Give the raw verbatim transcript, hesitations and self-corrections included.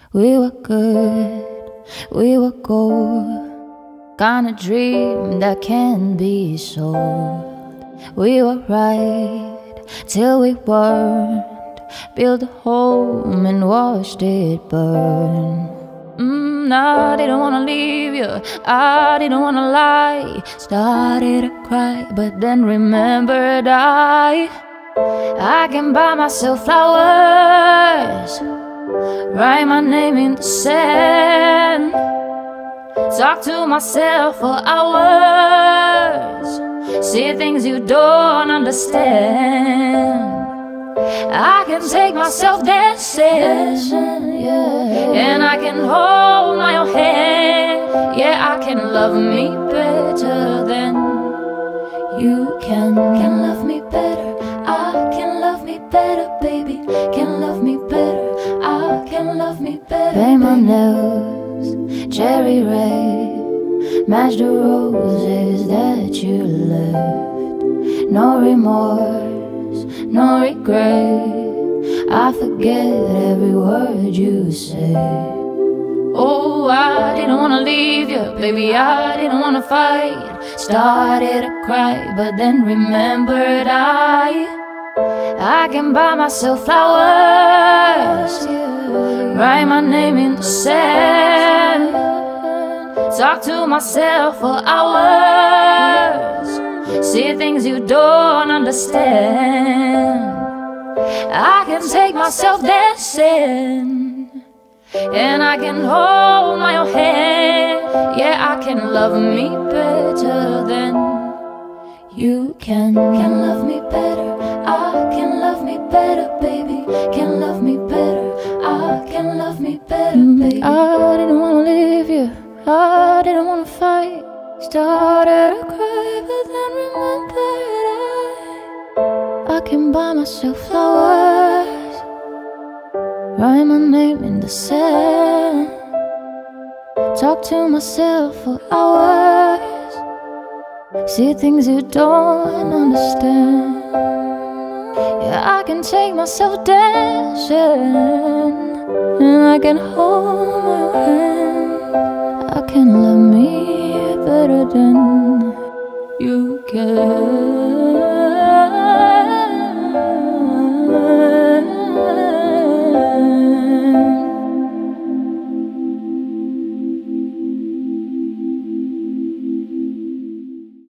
We were good, we were gold, kind of dream that can't be sold. We were right till we weren't, built a home and watched it burn. Mm, I didn't wanna leave you, I didn't wanna lie. Started to cry, but then remembered I I can buy myself flowers, write my name in the sand, talk to myself for hours, see things you don't understand. I can take myself dancing, yeah, and I can hold my own hand. Yeah, I can love me better than you can. Can love me better, I can love me better, baby. Can love me better, I can love me better. Paint my nails cherry red, match the roses that you left. No remorse, no regret, I forget every word you said. Oh, I didn't wanna leave you, baby, I didn't wanna fight. Started to cry, but then remembered I I can buy myself flowers, write my name in the sand, talk to myself for hours, see things you don't understand. I can take myself dancing, and I can hold my own hand. Yeah, I can love me better than you can. Can love me better, I can love me better, baby. Can love me better, I can love me better, baby. I didn't wanna leave you, I didn't wanna fight. Started to cry, but then remembered I I can buy myself flowers, write my name in the sand, talk to myself for hours, see things you don't understand. Yeah, I can take myself dancing, and I can hold my hand. I can love me better than you can.